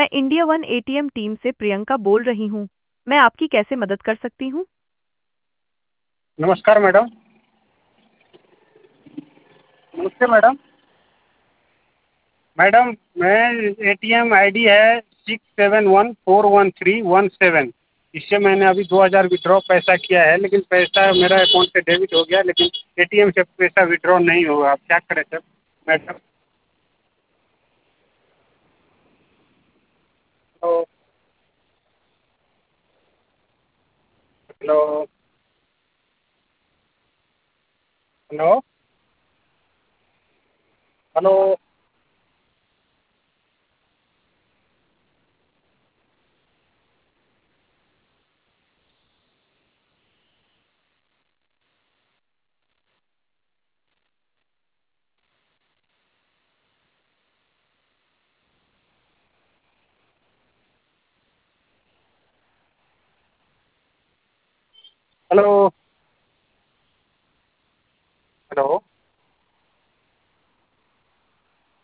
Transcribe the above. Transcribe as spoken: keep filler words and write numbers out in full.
मैं India one ATM team से प्रियंका बोल रही हूँ। मैं आपकी कैसे मदद कर सकती हूँ? नमस्कार मैडम। नमस्ते मैडम। मैडम मैं एटीएम आईडी है six seven one four one three one seven. इससे मैंने अभी दो हज़ार विड्रॉ पैसा किया है, लेकिन पैसा मेरा अकाउंट से डेबिट हो गया, लेकिन एटीएम से पैसा विड्रॉ नहीं हुआ। आप क्या करें सर? मैडम तो hello hello hello hello hello